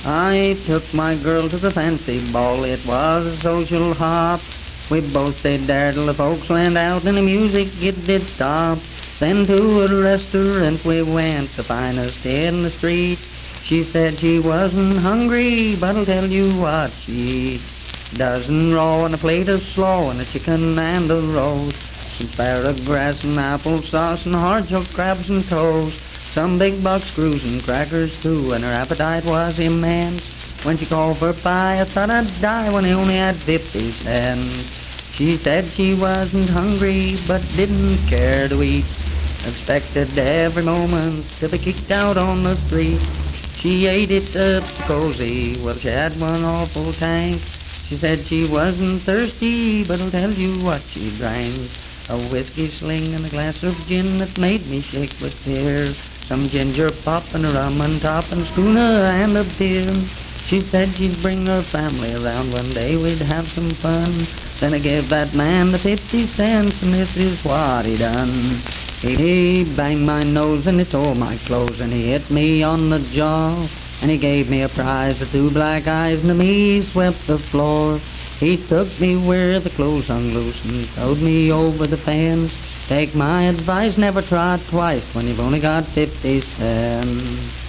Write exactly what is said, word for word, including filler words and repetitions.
I took my girl to the fancy ball, it was a social hop. We both stayed there till the folks went out and the music it did stop. Then to a restaurant we went, the finest in the street. She said she wasn't hungry, but I'll tell you what she eat. Dozen raw and a plate of slaw and a chicken and a roast. Some asparagus and applesauce and hard-shelled crabs and toast. Some big buck screws and crackers too, and her appetite was immense. When she called for pie, I thought I'd die when I only had fifty cents. She said she wasn't hungry, but didn't care to eat. Expected every moment to be kicked out on the street. She ate it up cozy, well she had one awful tank. She said she wasn't thirsty, but I'll tell you what she drank. A whiskey sling and a glass of gin that made me shake with fear. Some ginger pop and a rum on top and a schooner and a beer. She said she'd bring her family around one day, we'd have some fun. Then I gave that man the fifty cents and this is what he done. He banged my nose and he tore my clothes and he hit me on the jaw. And he gave me a prize for two black eyes and to me he swept the floor. He took me where the clothes hung loose and throwed me over the fence. Take my advice, never try it twice when you've only got fifty cents.